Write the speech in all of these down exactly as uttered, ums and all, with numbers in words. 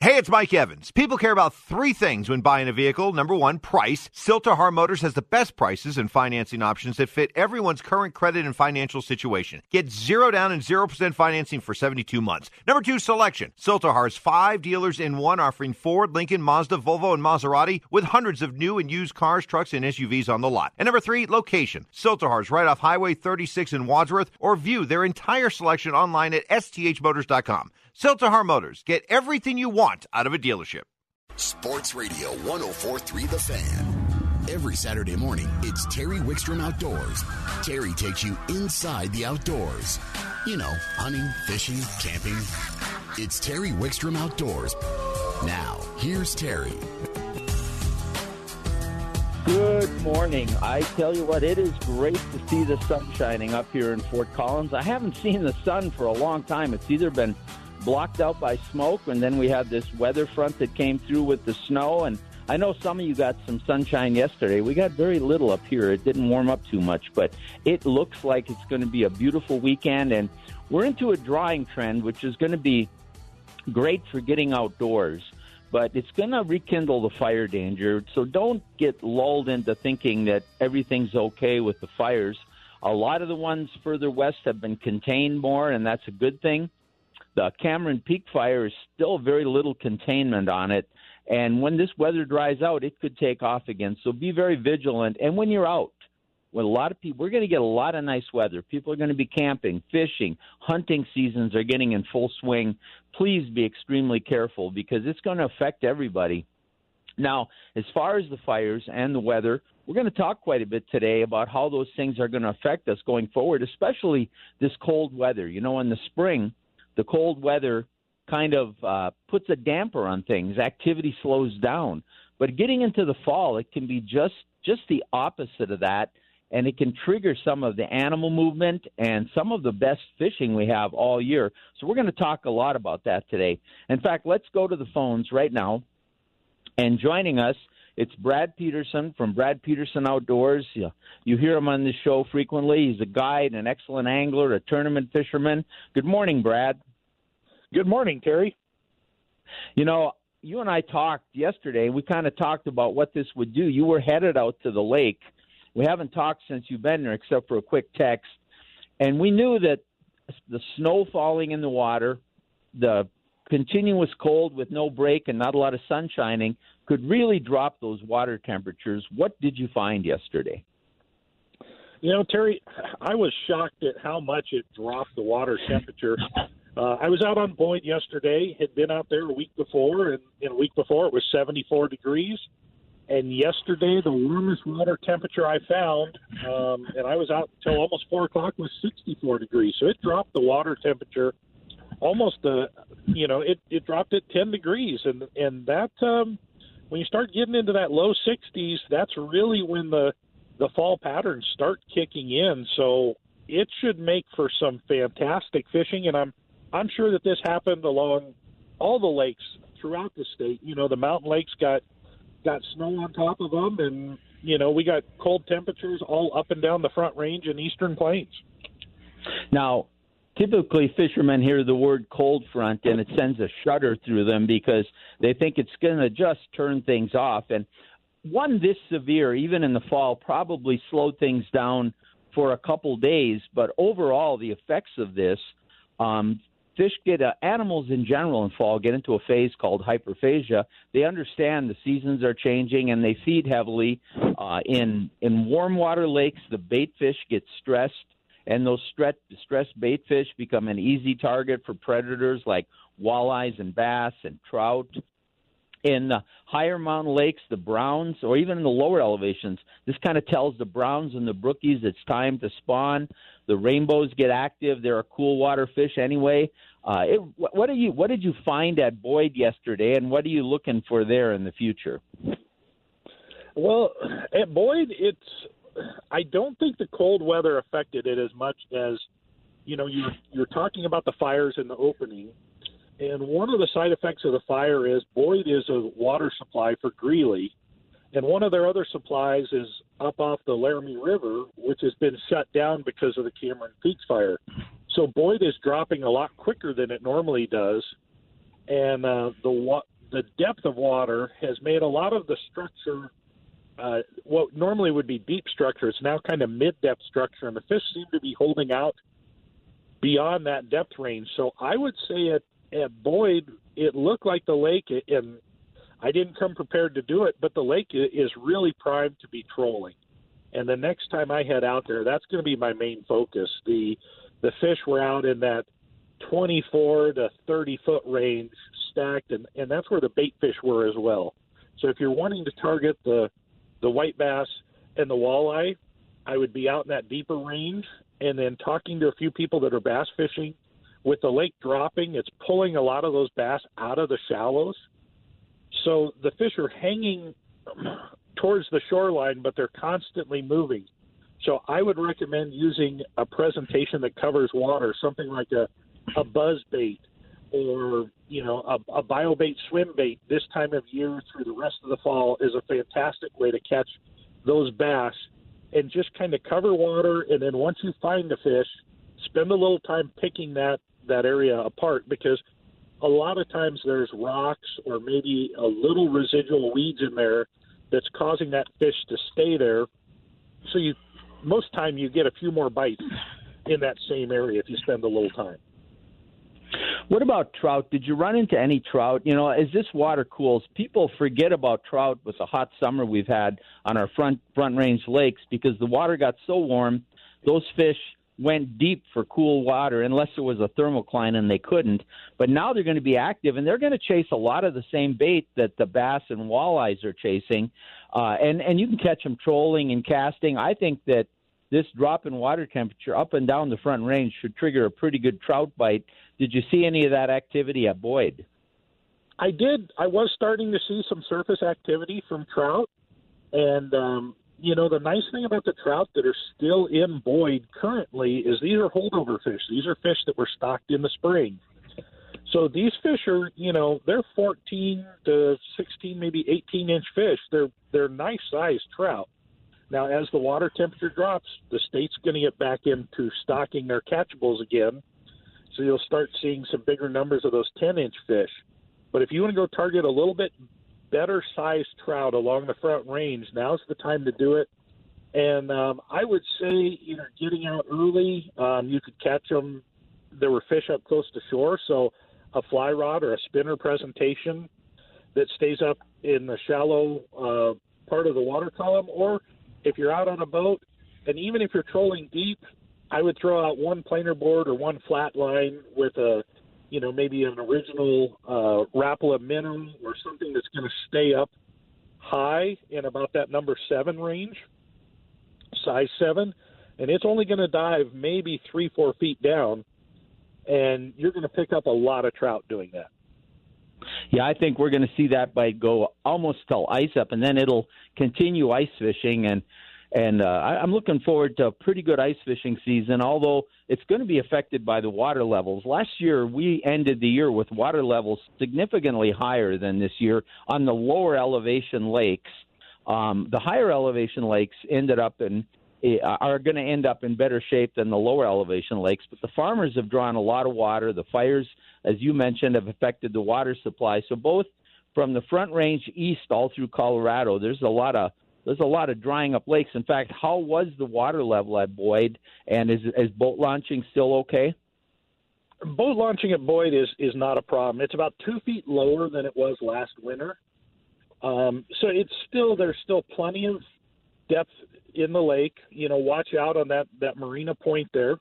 Hey, it's Mike Evans. People care about three things when buying a vehicle. Number one, price. Silterhar Motors has the best prices and financing options that fit everyone's current credit and financial situation. Get zero down and zero percent financing for seventy-two months. Number two, selection. Silterhar's five dealers in one, offering Ford, Lincoln, Mazda, Volvo, and Maserati with hundreds of new and used cars, trucks, and S U Vs on the lot. And number three, location. Silterhar's right off Highway thirty-six in Wadsworth, or view their entire selection online at S T H motors dot com. Silterhar Motors. Get everything you want out of a dealership. Sports Radio one oh four point three The Fan. Every Saturday morning, it's Terry Wickstrom Outdoors. Terry takes you inside the outdoors. You know, hunting, fishing, camping. It's Terry Wickstrom Outdoors. Now, here's Terry. Good morning. I tell you what, it is great to see the sun shining up here in Fort Collins. I haven't seen the sun for a long time. It's either been blocked out by smoke, and then we had this weather front that came through with the snow. And I know some of you got some sunshine yesterday. We got very little up here. It didn't warm up too much, but it looks like it's going to be a beautiful weekend. And we're into a drying trend, which is going to be great for getting outdoors, but it's going to rekindle the fire danger. So don't get lulled into thinking that everything's okay with the fires. A lot of the ones further west have been contained more, and that's a good thing. The Cameron Peak fire is still very little containment on it, and when this weather dries out, it could take off again. So be very vigilant. And when you're out, with a lot of people, we're going to get a lot of nice weather. People are going to be camping, fishing, hunting seasons are getting in full swing. Please be extremely careful because it's going to affect everybody. Now, as far as the fires and the weather, we're going to talk quite a bit today about how those things are going to affect us going forward, especially this cold weather. You know, in the spring, the cold weather kind of uh, puts a damper on things. Activity slows down. But getting into the fall, it can be just, just the opposite of that, and it can trigger some of the animal movement and some of the best fishing we have all year. So we're going to talk a lot about that today. In fact, let's go to the phones right now. And joining us, it's Brad Peterson from Brad Peterson Outdoors. You, you hear him on this show frequently. He's a guide, an excellent angler, a tournament fisherman. Good morning, Brad. Good morning, Terry. You know, you and I talked yesterday. We kind of talked about what this would do. You were headed out to the lake. We haven't talked since you've been there except for a quick text. And we knew that the snow falling in the water, the continuous cold with no break and not a lot of sun shining could really drop those water temperatures. What did you find yesterday? You know, Terry, I was shocked at how much it dropped the water temperature. Uh, I was out on Boyd yesterday, had been out there a week before, and, and a week before it was seventy-four degrees. And yesterday, the warmest water temperature I found, um, and I was out until almost four o'clock, was sixty-four degrees. So it dropped the water temperature almost, uh, you know, it, it dropped it ten degrees. And, and that, um, when you start getting into that low sixties, that's really when the, the fall patterns start kicking in. So it should make for some fantastic fishing. And I'm, I'm sure that this happened along all the lakes throughout the state. You know, the mountain lakes got got snow on top of them, and, you know, we got cold temperatures all up and down the Front Range and Eastern Plains. Now, typically fishermen hear the word cold front, and it sends a shudder through them because they think it's going to just turn things off. And one this severe, even in the fall, probably slowed things down for a couple days. But overall, the effects of this, um, fish get, uh, animals in general in fall get into a phase called hyperphagia. They understand the seasons are changing and they feed heavily. Uh, in, in warm water lakes, the bait fish get stressed, and those stress, stressed bait fish become an easy target for predators like walleyes and bass and trout. In the higher mountain lakes, the browns, or even in the lower elevations, this kind of tells the browns and the brookies it's time to spawn. The rainbows get active. They're a cool water fish anyway. Uh, it, what, are you, what did you find at Boyd yesterday, and what are you looking for there in the future? Well, at Boyd, it's I don't think the cold weather affected it as much as, you know, you're, you're talking about the fires in the opening. And one of the side effects of the fire is Boyd is a water supply for Greeley. And one of their other supplies is up off the Laramie River, which has been shut down because of the Cameron Peaks fire. So Boyd is dropping a lot quicker than it normally does. And uh, the the depth of water has made a lot of the structure, uh, what normally would be deep structure, it's now kind of mid-depth structure, and the fish seem to be holding out beyond that depth range. So I would say at, at Boyd, it looked like the lake, and I didn't come prepared to do it, but the lake is really primed to be trolling. And the next time I head out there, that's going to be my main focus. The the fish were out in that twenty-four to thirty foot range stacked, and, and that's where the bait fish were as well. So if you're wanting to target the the white bass and the walleye, I would be out in that deeper range, and then talking to a few people that are bass fishing. With the lake dropping, it's pulling a lot of those bass out of the shallows. So the fish are hanging towards the shoreline, but they're constantly moving. So I would recommend using a presentation that covers water, something like a, a buzz bait or, you know, a, a bio-bait swim bait this time of year through the rest of the fall is a fantastic way to catch those bass and just kind of cover water. And then once you find the fish, spend a little time picking that, that area apart, because a lot of times there's rocks or maybe a little residual weeds in there that's causing that fish to stay there. So you, most time you get a few more bites in that same area if you spend a little time. What about trout? Did you run into any trout? You know, as this water cools, people forget about trout with the hot summer we've had on our front front range lakes because the water got so warm, those fish went deep for cool water unless there was a thermocline, and they couldn't. But now they're going to be active, and they're going to chase a lot of the same bait that the bass and walleyes are chasing. Uh, and, and you can catch them trolling and casting. I think that this drop in water temperature up and down the front range should trigger a pretty good trout bite. Did you see any of that activity at Boyd? I did. I was starting to see some surface activity from trout. And, um, you know, the nice thing about the trout that are still in Boyd currently is these are holdover fish. These are fish that were stocked in the spring. So these fish are, you know, they're fourteen to sixteen, maybe eighteen inch fish. They're they're nice sized trout. Now, as the water temperature drops, the state's going to get back into stocking their catchables again. So you'll start seeing some bigger numbers of those ten inch fish. But if you want to go target a little bit better sized trout along the front range, now's the time to do it. And um, I would say, you know, getting out early, um, you could catch them. There were fish up close to shore, so a fly rod or a spinner presentation that stays up in the shallow uh, part of the water column, or if you're out on a boat, and even if you're trolling deep, I would throw out one planer board or one flat line with a, you know, maybe an original uh, Rapala minnow or something that's going to stay up high in about that number seven range, size seven, and it's only going to dive maybe three, four feet down, and you're going to pick up a lot of trout doing that. Yeah, I think we're going to see that bite go almost till ice up, and then it'll continue ice fishing. And and uh, I, I'm looking forward to a pretty good ice fishing season, although it's going to be affected by the water levels. Last year, we ended the year with water levels significantly higher than this year on the lower elevation lakes. Um, the higher elevation lakes ended up in are going to end up in better shape than the lower elevation lakes, but the farmers have drawn a lot of water. The fires, as you mentioned, have affected the water supply. So both from the Front Range east all through Colorado, there's a lot of there's a lot of drying up lakes. In fact, how was the water level at Boyd, and is is boat launching still okay? Boat launching at Boyd is is not a problem. It's about two feet lower than it was last winter, um, so it's still there's still plenty of depth in the lake. You know, watch out on that, that marina point there.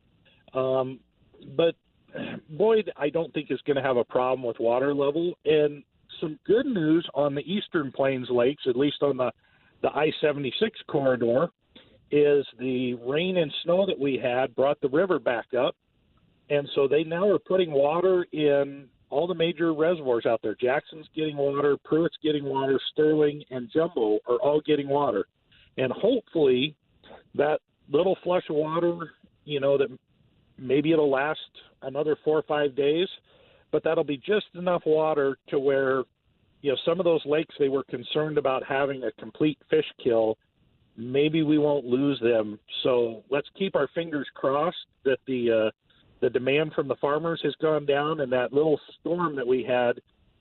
Um, but Boyd, I don't think is going to have a problem with water level. And some good news on the Eastern Plains lakes, at least on the, the I seventy-six corridor, is the rain and snow that we had brought the river back up. And so they now are putting water in all the major reservoirs out there. Jackson's getting water, Pruitt's getting water, Sterling and Jumbo are all getting water. And hopefully that little flush of water, you know, that maybe it'll last another four or five days, but that'll be just enough water to where, you know, some of those lakes they were concerned about having a complete fish kill, maybe we won't lose them. So let's keep our fingers crossed that the uh, the demand from the farmers has gone down, and that little storm that we had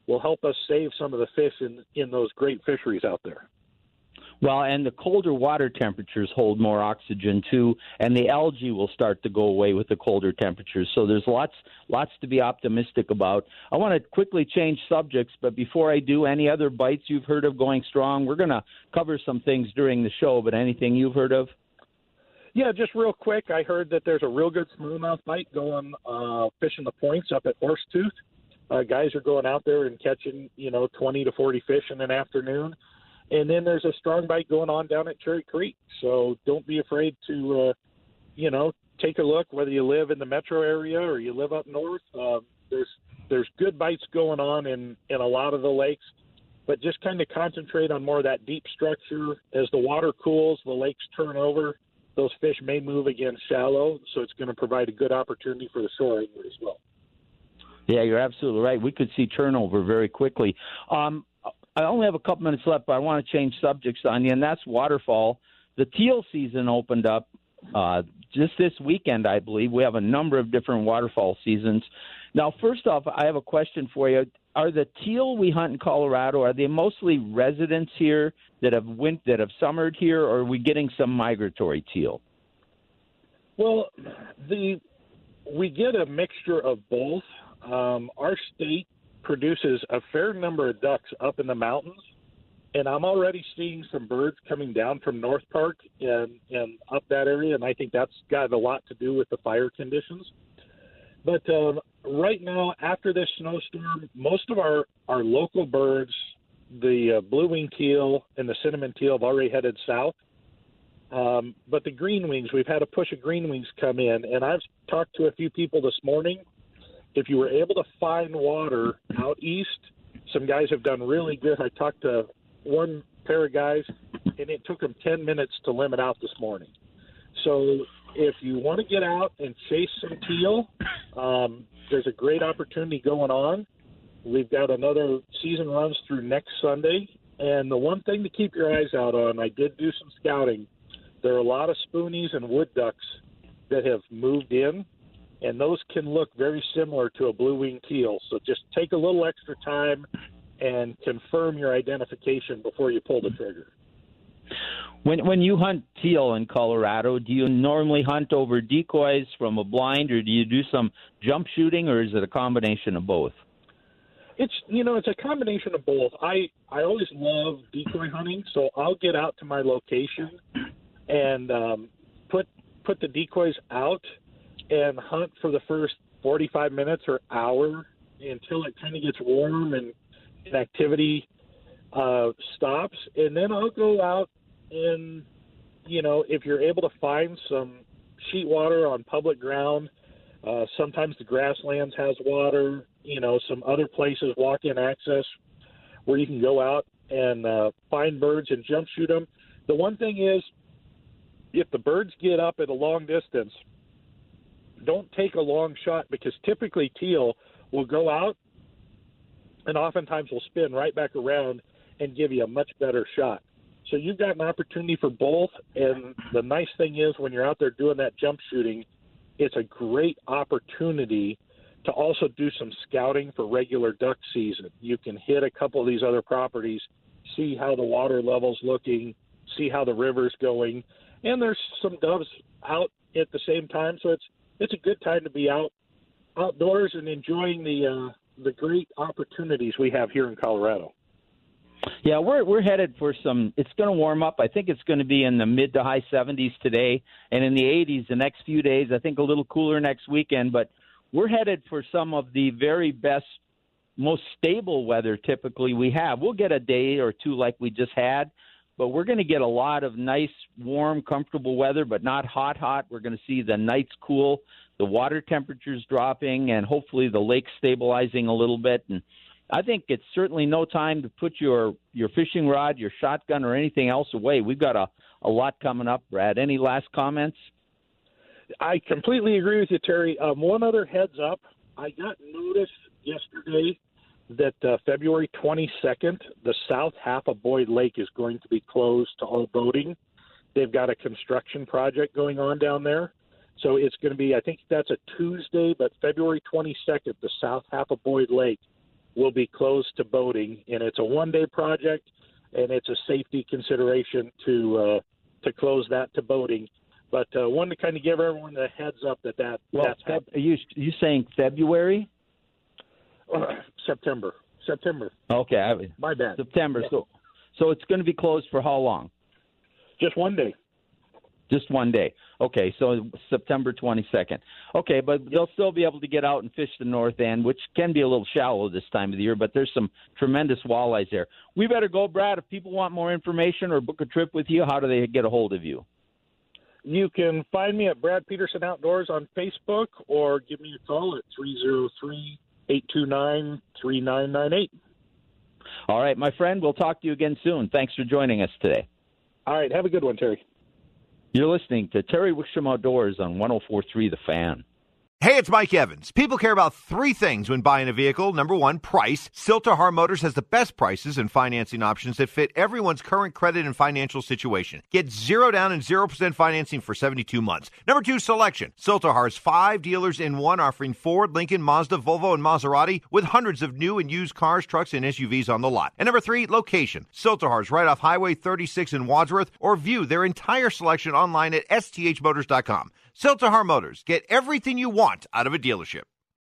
will help us save some of the fish in, in those great fisheries out there. Well, and the colder water temperatures hold more oxygen too, and the algae will start to go away with the colder temperatures. So there's lots lots to be optimistic about. I want to quickly change subjects, but before I do, any other bites you've heard of going strong? We're going to cover some things during the show, but anything you've heard of? Yeah, just real quick, I heard that there's a real good smallmouth bite going uh, fishing the points up at Horsetooth. Uh, guys are going out there and catching, you know, twenty to forty fish in an afternoon. And then there's a strong bite going on down at Cherry Creek. So don't be afraid to, uh, you know, take a look, whether you live in the metro area or you live up north. Uh, there's there's good bites going on in, in a lot of the lakes, but just kind of concentrate on more of that deep structure. As the water cools, the lakes turn over. Those fish may move again shallow, so it's going to provide a good opportunity for the shore angler as well. Yeah, you're absolutely right. We could see turnover very quickly. Um, I only have a couple minutes left, but I want to change subjects on you, and that's waterfowl. The teal season opened up uh, just this weekend, I believe. We have a number of different waterfowl seasons. Now, first off, I have a question for you. Are the teal we hunt in Colorado, are they mostly residents here that have went that have summered here, or are we getting some migratory teal? Well, the we get a mixture of both. Um, our state produces a fair number of ducks up in the mountains, and I'm already seeing some birds coming down from North Park and, and up that area, and I think that's got a lot to do with the fire conditions. But um, right now, after this snowstorm, most of our, our local birds, the uh, blue-winged teal and the cinnamon teal, have already headed south. Um, but the green wings, we've had a push of green wings come in, and I've talked to a few people this morning. If you were able to find water out east, some guys have done really good. I talked to one pair of guys, and it took them ten minutes to limit out this morning. So if you want to get out and chase some teal, um, there's a great opportunity going on. We've got another season runs through next Sunday. And the one thing to keep your eyes out on, I did do some scouting. There are a lot of spoonies and wood ducks that have moved in, and those can look very similar to a blue-winged teal. So just take a little extra time and confirm your identification before you pull the trigger. When when you hunt teal in Colorado, do you normally hunt over decoys from a blind, or do you do some jump shooting, or is it a combination of both? It's you know it's a combination of both. I I always love decoy hunting, so I'll get out to my location and um, put put the decoys out and hunt for the first forty-five minutes or hour until it kind of gets warm and, and activity uh, stops, and then I'll go out and you know if you're able to find some sheet water on public ground. Uh, sometimes the grasslands has water, you know, some other places, walk-in access where you can go out and uh, find birds and jump shoot them. The one thing is, if the birds get up at a long distance, don't take a long shot, because typically teal will go out and oftentimes will spin right back around and give you a much better shot. So you've got an opportunity for both, and the nice thing is when you're out there doing that jump shooting, it's a great opportunity to also do some scouting for regular duck season. You can hit a couple of these other properties, see how the water level's looking, see how the river's going, and there's some doves out at the same time. So it's it's a good time to be out outdoors and enjoying the uh, the great opportunities we have here in Colorado. Yeah, we're we're headed for some. It's going to warm up. I think it's going to be in the mid to high seventies today, and in the eighties the next few days. I think a little cooler next weekend, but we're headed for some of the very best, most stable weather typically we have. We'll get a day or two like we just had, but we're going to get a lot of nice, warm, comfortable weather, but not hot, hot. We're going to see the nights cool, the water temperatures dropping, and hopefully the lake stabilizing a little bit. And I think it's certainly no time to put your, your fishing rod, your shotgun, or anything else away. We've got a, a lot coming up, Brad. Any last comments? I completely agree with you, Terry. Um, one other heads up. I got notice yesterday that uh, February twenty-second, the south half of Boyd Lake is going to be closed to all boating. They've got a construction project going on down there. So it's going to be, I think that's a Tuesday, but February twenty-second, the south half of Boyd Lake will be closed to boating, and it's a one-day project, and it's a safety consideration to uh, to close that to boating. But uh, wanted to kind of give everyone the heads up that, that well, that's happening. Are you, you saying February? Uh, September. September. Okay. I, My bad. September. Yeah. So, so it's going to be closed for how long? Just one day. Just one day. Okay, so September twenty-second. Okay, but they'll still be able to get out and fish the north end, which can be a little shallow this time of the year, but there's some tremendous walleyes there. We better go, Brad. If people want more information or book a trip with you, how do they get a hold of you? You can find me at Brad Peterson Outdoors on Facebook, or give me a call at three oh three, eight two nine, three nine nine eight. All right, my friend, we'll talk to you again soon. Thanks for joining us today. All right, have a good one, Terry. You're listening to Terry Wickstrom Outdoors on one oh four point three The Fan. Hey, it's Mike Evans. People care about three things when buying a vehicle. Number one, price. Siltahar Motors has the best prices and financing options that fit everyone's current credit and financial situation. Get zero down and zero percent financing for seventy-two months. Number two, selection. Siltahar has five dealers in one, offering Ford, Lincoln, Mazda, Volvo, and Maserati, with hundreds of new and used cars, trucks, and S U Vs on the lot. And number three, location. Siltahar's right off Highway thirty-six in Wadsworth, or view their entire selection online at S T H motors dot com. Siltahar Motors. Get everything you want out of a dealership.